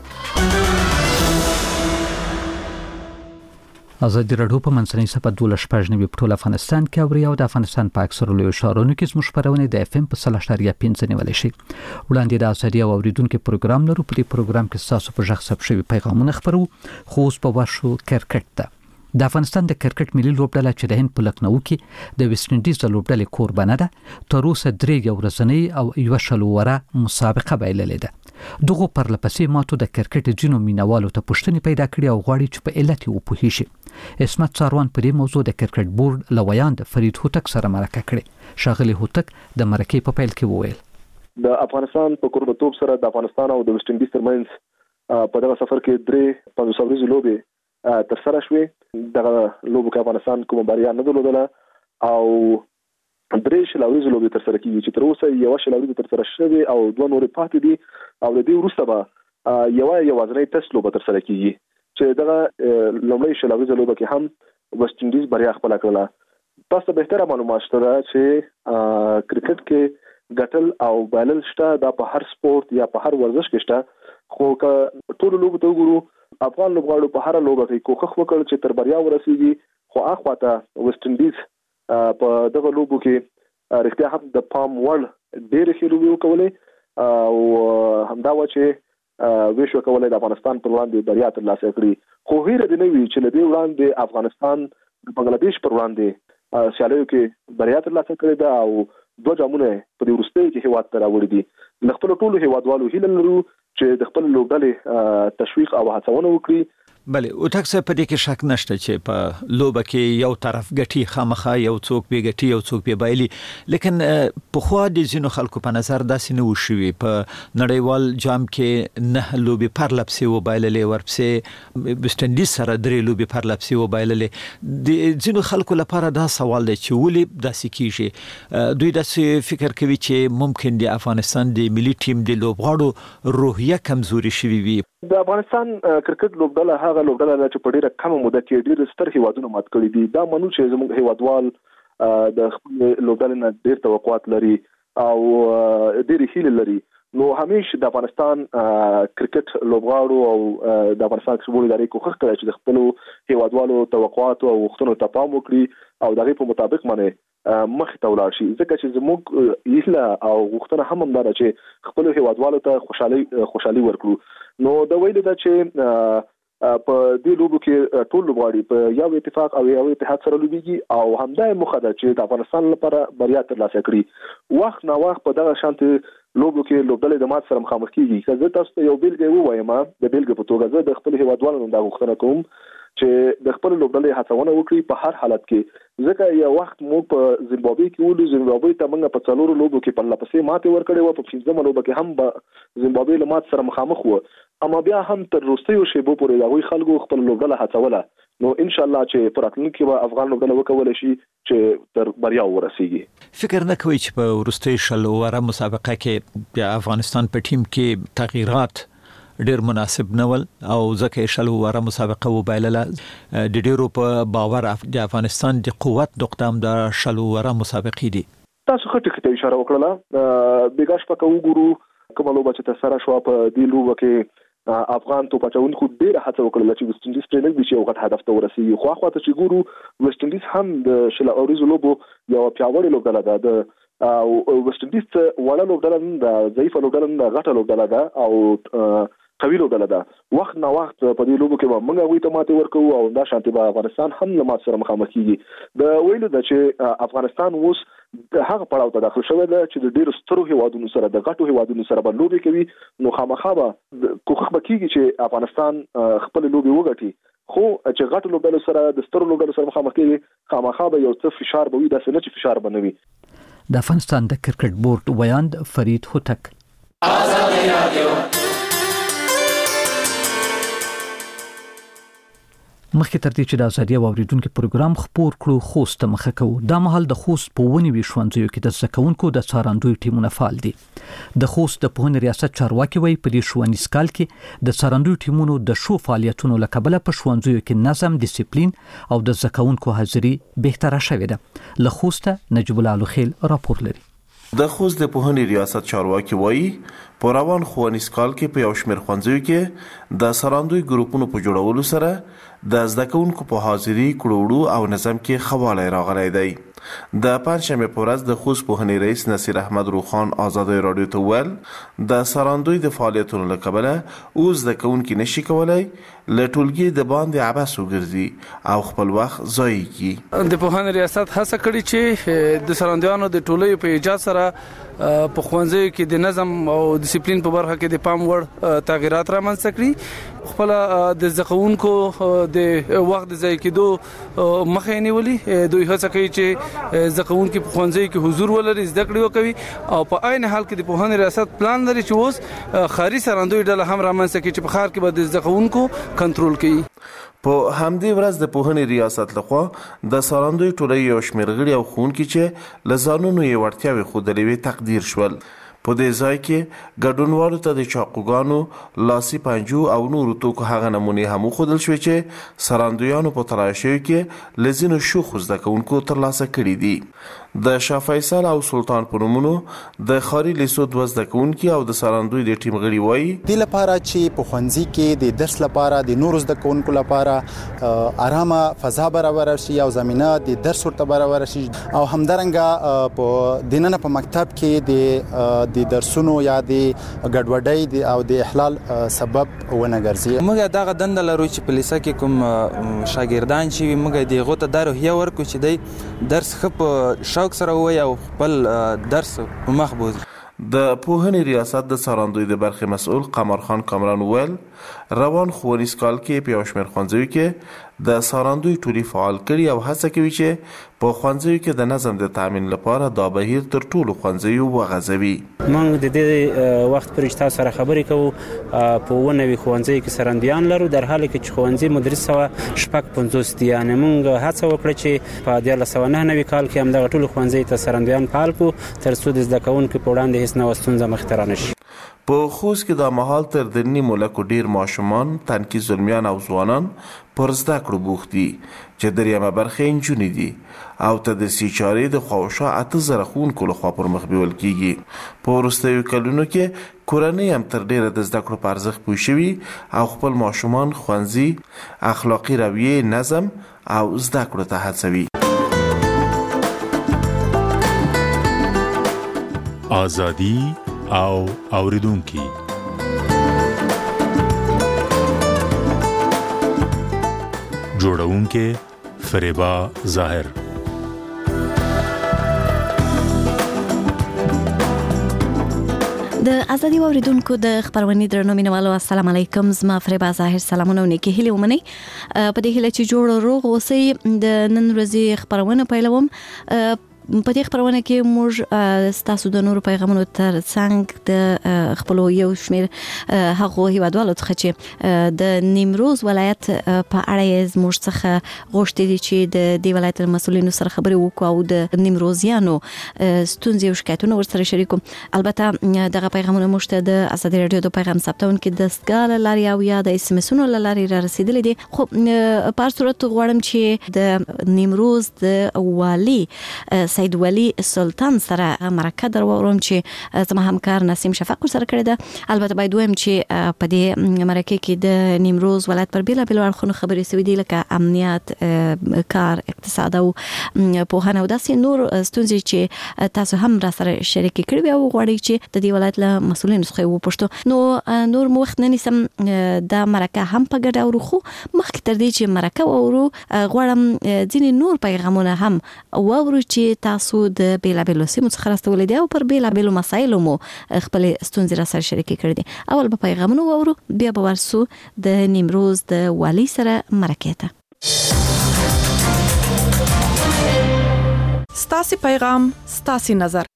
ازادي رادیو په منځنۍ صفحه 12 په ټول افغانستان کې اوري او د افغانستان په اکثرو لویو ښارونو کې زموږ خپرونې د اف ام په 3.5 نیولې شي. وړاندې د ازادي او اوریدونکو پروګرام لرو. په دې پروګرام کې تاسو په ژغ ثبت شوي پیغامونه خبرو. خو اوس په ورشو کرکټ ته. د افغانستان د کرکټ ملي لوبډله چې د هند په لکنهو کې د ویسټ انډیز د لوبډلې کوربانه ده تر اوسه 3 ورځنۍ او 1 شلوره مسابقه بایللې ده. دغه پرلپسې ماتو د کرکټ جنو مینوالو ته پوښتنې پیدا کړې او غواړي چې په علت یې وپوهیږي. اسمت څاروان په دې موضوع د کرکټ بورډ لویان د فرید هوتک سره مرکه کړې. شاغلی هوتک د مرکې په پیل کې وویل د افغانستان په قربتوب سره د افغانستان او د ویسټ انډیز ترمنځ په دغه سفر کې 3 ورځې لوبې تر سره شوې. دغه لوبو کې افغانستان کوم بریا نه درلودله او 3 شلوريز لوبې تر سره کیږي چې تر اوسه یو شلوري تر سره شوی او 2 نورې پاتې دي او د دې وروسته به یوازنۍ ټیسټ لوبه تر سره کیږي چې دغه لومړی شلوري لوبه کې هم ویسټ انډیز بریا خپل کړله. تاسو به تر معلومات شته چې کرکټ کې ګټل او بایلل شته دا په هر سپورت یا په هر ورزش کې شته. خو که ټول لوبو ته وګورو افغان لوبغاړو په هر لوبه کې کوښښ وکړ چې تر بریا ورسیږي. خو اخواته ویسټ انډیز په دغه لوبو کې رښتیا هم د پام وړ ډېرې ښې لوبې وکولې او همدا و چې ویش وکولای د افغانستان پر وړاندې بریا ترلاسه کړي. خو هیره دې نه وي چې له دې وړاندې افغانستان د بنگلاديش پر وړاندې سیالیو کې بریا ترلاسه کړې ده او 2 جامونه په دې وروستۍ کې هیواد ته راوړي دي. د خپل ټولو هیوادوالو هیله لرو چې د خپل لوبډلې تشویق او هڅونه وکړي. بله او تاسو په دې کې شک نشته چې په لوبه کې یو طرف ګټي خامخا یو څوک به ګټي یو څوک به بایلي. لیکن په خو د ځینو خلکو په نظر داسې نه وشوي. په نړیوال جام کې 9 لوبې پرلپسې و بایللې ورپسې ویسټ انډیز سره 3 لوبې پرلپسې و بایللې. د ځینو خلکو لپاره دا سوال دی چې ولې داسې کیږي. دوی داسې فکر کوي چې ممکن د افغانستان د ملي ټیم د لوبغاړو روحیه کمزوري شوي وي. د افغانستان کرکټ لوبډله هغه لوبډله چې په ډیره کمه موده کې ډیر ستر هیوادونه مات کړي دي. دا منو چې زموږ هیوادوال د خپل لوبډلې نه ډیر توقعات لري او ډیر هیله لري. نو همیشه د افغانستان کرکټ لوبغاړو او د افغانستان سپورټ ادارې کوښښ کوي چې د خپل هیوادوالو توقعات او غوښتنو ته پام وکړي او دغه په مطابق باندې مخ ته ولاړ شي. ځکه چې زموږ هیله او غوښتنه هم همدا ده چې خپل هیوادوالو ته خوشحالي ورکړو. نو د ویلو دا چې په دې لوبو کې ټول لوبغاړي په یو اتفاق او یو اتحاد سره لوبيږي او همدا مخه ده چې د افغانستان لپاره بریا ترلاسه کړي. وخت نا وخت په دغه شانتي لوبو کې لوبډلې د مات سره مخامخ کیږي. که زه تاسو ته یو بیلګه ووایم د بیلګې په توګه زه د خپل هیوادوالو دا غوښتنه کوم چې د خپل لوبډلې هڅونه وکړي په هر حالت کې، ځکه یو وخت مو په زیمبابوې کې ولې زیمبابوې ته موږ په څلورو لوبو کې په لپسې ماته ورکړې و، په 15 لوبه کې هم زیمبابوې له مات سره مخامخ و، اما بیا هم تر وروستیو شیبو پورې هغوی خلکو خپل لوبډله هڅوله. نو ان شاء الله چې په راتلونکي کې به افغان لوبډله وکولای شي چې تر بریا ورسیږي. فکر نه کوي چې په وروستي شل اوره مسابقه کې د افغانستان په ټیم کې تغییرات ډیر مناسب نه ول او ځکه شل اوره مسابقه وبایلله د ډیرو په باور د افغانستان د قوت نقطه د شل اوره مسابقې دي. تاسو خټه کې اشاره وکړه بیګاش پکې وګورو کومه لوبه چې تر سره شو په دې لوبه کې افغان تو پټونکو ډیره هڅه وکړه چې ویسټ انډیز پرې نه شي او غټ هدف ته ورسیږي. خو خواته چې ګورو ویسټ انډیز هم د شل اوریزو لوبو یو پیاوړی لوبډله ده، د او ویسټ انډیز وړه لوبډله نه ده، ضعیفه لوبډله نه ده، غټه لوبډله ده او قوي لوبډله ده. وخت نا وخت په دې لوبو کې موږ هغوی ته ماته ورکو او دا شانتي به افغانستان هم له مات سره مخامخ کیږي. د ویلو ده چې افغانستان اوس هغه پړاو ته داخل شوی دی چې د ډیرو سترو هیوادونو سره د غټو هیوادونو سره به لوبي کوي. نو خامخا به کوښښ وکړي چې افغانستان خپل لوبي وګټي، خو چې غټو لوبډلو سره د سترو لوبډلو سره مخامخ کیږي خامخا به یو څه فشار به وي، داسې نه چې فشار به نه وي. د افغانستان د کرکټ بورډ ویاند فرید هوتک. آزادي رادیو مخکې تر دې چې د ازادي اوریدونکو پروګرام خپور کړو خوست مخه کوو. دا مهال د خوست په ونی وښوونځیو کې د زکونکو د څارندوی ټیمونه فعال دي. د خوست د پوهنې ریاست چارواکي وایي په دې ښوونیز کال کې د څارندوی ټیمونو د شو فعالیتونو له کبله په ښوونځیو کې نظم، ډیسپلین او د زکونکو حاضری بهتره شوې ده. له خوست نجیب الله لوخیل راپور لري. د خوست د پوهنې ریاست چارواکي وایي په روان ښوونیز کال کې په یو شمېر ښوونځیو کې د څارندوی ګروپونو په جوړولو سره د زده کوونکو په حاضري، کړوړو او نظم کې ښه والی راغلی دی. د پنجشنبې په ورځ د خوست پوهنې رئیس نصیر احمد روخان ازادي رادیو ته وویل د څارندوی د فعالیتونو له کبله اوس زده کوونکي نشي کولی له ټولګي د باندې عبث وګرځي او خپل وخت ضایع کړي. د پوهنې ریاست هڅه کړې چې د څارندویانو د ټولۍ په ایجاد سره په ښوونځیو کې د نظم او ډیسپلین په برخه کې د پام وړ تغیرات رامنځته کړي. خپل د زکونکو د وخت د ضایع کېدو مخه نیولې. دوی هڅه کوي چې زکونکو په ښوونځیو کې حضور ولري، زده کړې وکړي او په عین حال کې د پوهنې ریاست پلان لري چې اوس خاري څارندوی ډله هم رامنځته کړي چې په ښار کې به د زکونکو کنټرول کوي. په همدې ورځ د پوهنې ریاست لخوا د څارندوی ټولۍ یو شمېر غړي او ښوونکي چې له ځانونو یې وړتیاوې ښودلې وې تقدیر شول. په دې ځای کې ګډونوالو ته د چاقوګانو، لاسي پنجو او نورو توکو هغه نمونې هم وښودل شوې چې څارندویانو په تلاشیو کې له ځینو شوخو زده کوونکو ترلاسه کړي دي. د شاه فیصل او سلطان په نومونو د خاري لیسو دوه زده کوونکي او د څارندوی د ټیم غړي وایي دې لپاره چې په ښوونځي کې د درس لپاره د نورو زده کوونکو لپاره آرامه فضا برابر شي او زمينه د درس ورته برابر شي او همدارنګه په دننه په مکتب کې د درسونو یا د ګډوډۍ او د احلال سبب ونه ګرځي. موږ دغه دنده لرو چې په لیسه کې کوم شاګردان چې موږ د غوته د روحیه ورکو چې د درس خپ شوق سره وای او خپل درس په مخ بوزي. د پوهنې ریاست د څارندوی د برخې مسؤل قمر خان کامران ویل روان ښوونیز کال کې په یو شمېر ښوونځیو کې د څارندوی ټولي فعال کړي او هڅه کوي چې په ښوونځیو کې د نظم د تامین لپاره دا بهیر تر ټولو ښوونځیو وغځوي. موږ د دې وخت پر تاسو سره خبرې کوو په ونوي ښوونځیو کې څارندویان لرو در حال کې چې ښوونځي مدرس سوا شپږ 50 دي. یعنی موږ هڅه وکړه چې په 1999 کال کې هم د ټولو ښوونځیو ته څارندویان فعال کړو تر څو د زده کوونکو په وړاندې هیڅ نوې ستونزه مخ ته رانشي. په خوست کې د مهال تر د نیمو لکو ډیر ماشومان، تنکي زلمیان او ځوانان پر زده کړو بوخت دي چې دریمه برخه نجونې دي او تدریسي چارې د خواوشا 8000 ښوونکو لخوا پر مخ بیول کیږي. په وروستیو کلونو کې کورنۍ هم تر ډیره د زده کړو په ارزښت پوه شوي او خپل ماشومان ښوونځي، اخلاقي رویې، نظم او زده کړو ته هڅوي. آزادي او اوریدونکي جوړونکې فریبا ظاهر. د ازادي اوریدونکو د خبرونې درنو مینوالو السلام علیکم. زما فریبا ظاهر سلامونه ونیکي هلي ومني. په دې هله چې جوړ روغ اوسئ. د نن ورځې خبرونه پیلوم. په دې خبرونه کې موږ ستاسو د نورو پیغامونو تر څنګ د خپل یو شمېر هغه هیوادوالو څخه چې د نیمروز ولایت په اړه زموږ څخه غوښتي دي چې د دې ولایت مسؤلینو سره خبرې وکړو او د نیمروزیانو ستونزې او شکایتونه ورسره شریکو. البته دغه پیغامونه موږ ته د ازادي رادیو د پیغام ثبتونکو د دستګاه لاري او یا د اس ام اسونو لاري را رسیدلې دي. خو په هر صورت غواړم چې د نیمروز د والی سید ولی سلطان سره مرکه درورم چې زما همکار نسیم شفق سره کړی ده. البته باید وایم چې په دې مرکه کې د نیمروز ولایت پر بیلابیل اړخونو خبرې شوې دي لکه امنیت، کار، اقتصاد او پوهنه او داسې نور ستونزې چې تاسو هم را سره شریک کړی او غواړئ چې د دې ولایت له مسؤلینو څخه وپوښتو. نو نور مو وخت نه نیسم دا مرکه هم په ګډه اورو. خو مخکې تر دې چې مرکه اورو غواړم ځینې نور پیغامونه هم واورو چې تاسو د بیلابیلو سیمو څخه راستولې دي او پر بیلابیلو مسایلو مو خپل ستونزې را سره شریک کړي دي. اول به پیغامونه واورو، بیا به ورسو د نیمروز د والی سره مرکه ته. ستاسو پیغام، ستاسو نظر.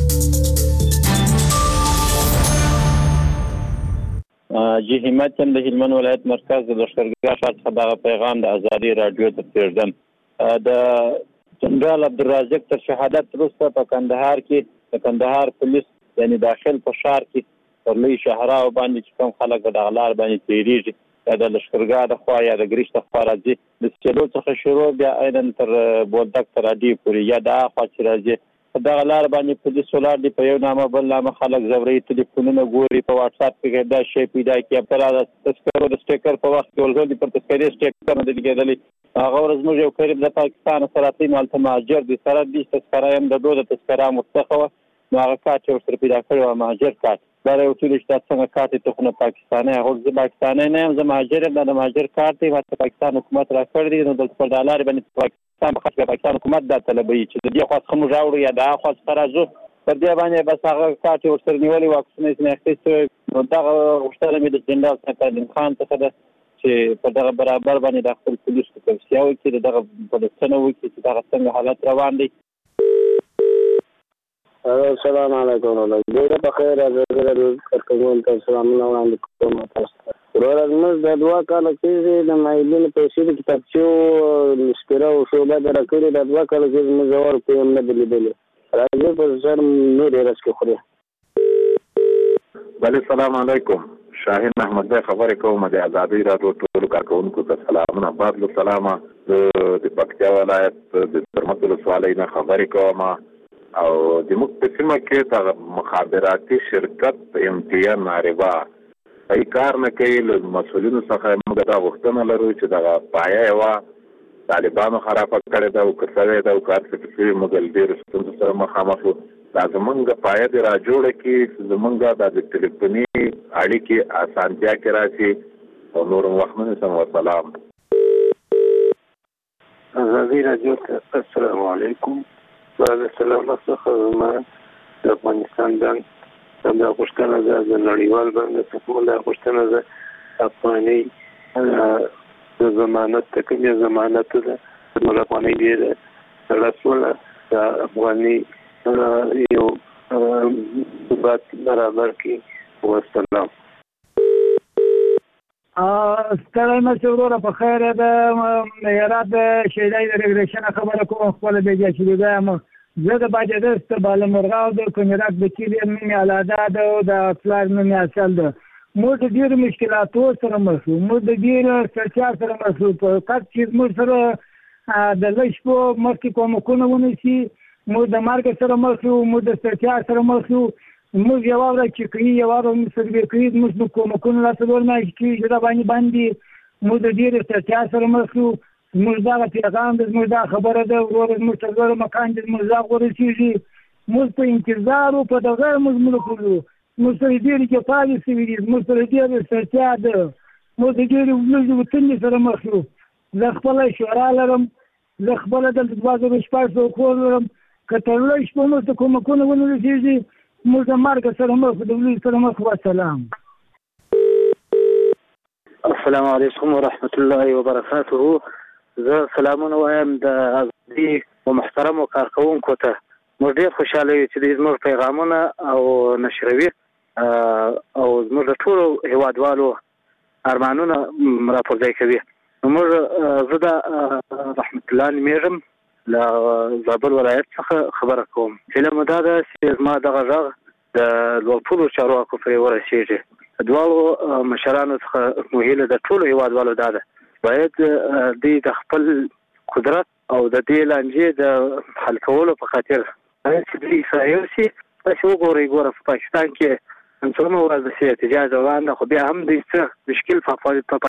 جی همت هم د هلمند ولایت مرکز د لښکرګاه ښار څخه دغه پیغام د ازادي رادیو ته پرېږدم. د جنرال عبدالرازق تر شهادت وروسته په کندهار کې د کندهار پولیس یعنی داخل په ښار کې پر لوی شهراو باندې چې کوم خلک په دغه لار باندې تېرېږي یا د لښکرګاه د خوا یا د ګریشت د خوا راځي د سیلو څخه شروع بیا ایدن تر بولدک تر اډي پورې یا د خوا چې راځي په دغه لار باندې پولیس ولاړ دي. په یو نامه بل نامه خلک زوري ټلیفونونه ګوري، په واتس اپ کې دا شی پیدا کیږي. پر دا تذکرو د سټیکر په وخت کې ولګي پر تذکرې سټیکر نه لګیدلی. هغه ورځ موږ یو قریب د پاکستان سره تیم مالته مهاجر دي سره دي تذکره هم د دوه تذکره مستخوه نو هغه کارت ورسره پیدا کړو مهاجر کارت دا یو څه چې څنګه کارت ته خو پاکستاني هغه د پاکستاني نه هم د مهاجر د مهاجر کارت د پاکستان حکومت را کړی دی. نو د ډالر باندې پاکستان په خاطر پاکستان حکومت د طلبي چې د دې خاص کوم راوړي یا د خاص ترازو پر دې باندې بس هغه کارت ورسره نیولې واکسینې نه اخیسته. نو دا غوښتنه مې د جنرال سکرټری خان څخه ده چې په دغه برابر باندې د خپل پولیسو توصیه وکړي دغه پولیسونه وکړي چې دغه څنګه حالت روان دي. السلام علیکم ورحمۃ بخیر. از کوم ته سلامونه وړاندې کوم تاسو ته. ورور موږ د دوا کال کې د مایلین پیسې د کتابچو مشکره او شوبه درکړي د دوا کال کې موږ اور په هم نه بلیدل راځي په سر مې ډېر اسکه خوري. بله السلام علیکم. شاهین محمد بھائی خبرې کوم د ازادي رادیو ټولو کارکونکو ته سلامونه. بعد له سلامه د پکتیا ولایت د ترمت ولسوالۍ نه خبرې کوم او د موږ په سیمه کې د مخابراتي شرکت امتیان ناربا ای کار نه کوي. له مسؤلینو څخه موږ دا غوښتنه لرو چې دغه پایه یوه طالبانو خرابه کړې ده او کسوې ده او کار څه موږ ډېر ستونزو سره مخامخ یو. دا زمونږ پایه دې را جوړه کړي زمونږ د ټلیفوني اړیکې اسانتیا کې راشي او نور وخت نه سم. وسلام. ازادي رادیو ته السلام علیکم. بعد سلام څخه ما د افغانستان بانک دا غوښتنه ده د نړیوال بانک څخه دا غوښتنه ده افغاني د ضمانت کومه ضمانت ده د افغاني دی رسوله د افغاني یو ثبات برابر کی. والسلام. ستړی مشه وروره په خیر د هرات د شهیدای د ریګریشن خبره کوم خپل بیجا چې دا یم زه د باجدست د بالمرغاو د کنیراک د کیلې مې علاده ده د فلار مې اصل ده. موږ د ډېرو مشکلاتو سره مخ یو. موږ د ډېرو سرچار سره مخ یو. په کټ چې موږ سره د لږ شپو مخکې کومکونه ونیسي موږ د مرګ سره مخ یو. موږ د سرچار سره مخ یو. موږ یو ورځ چې کوي یو ورځ موږ سروې کوي موږ د کومکونو لا څلور میاشتې کېږي چې دا باندې موږ د ډېرې سرچار سره مخ یو. موږ دغه پیغام د زموږ دا خبره ده ورور زموږ ته لوړ مکان د زموږ ځاغ ورسېږي. موږ په انتظار و په دغه موږ ملک وو. موږ سره ډېرې جفاوې شوي دي. موږ سره ډېرې سرچار ده. موږ د ډېرې لږې وطنې سره مخ یو. زه خپل شورا لرم، زه خپل د 2014 کور لرم. کته لوي شپه مو ته کومکونه ونه رسیږي موږ د مرګ سره مخ د ولې سره مخ. والسلام. السلام علیکم ورحمت الله وبرکاته. زه سلامونه وایم د ازادي او محترم کارکونکو ته. موږ ډیر خوشاله یو چې زموږ پیغامونه او نشروي او زموږ ټول هیوادوالو ارمانونه راپورځای کوي. موږ زه د رحمت الله نومیږم له زابل ولایت څخه خبره کوم. فلم دا ده چې زما دغه غږ د لوړپوړو چارواکو پرې ورسېږي. دواړو مشرانو څخه مو هیله د ټولو هیوادوالو دا ده باید دوی د خپل قدرت او د دې لانجې د حل کولو په خاطر باید چې دوی سره یو شي. تاسو وګورئ ګوره په پاکستان کې څومره ورځ د احتجاج روان ده، خو بیا هم دوی څه مشکل په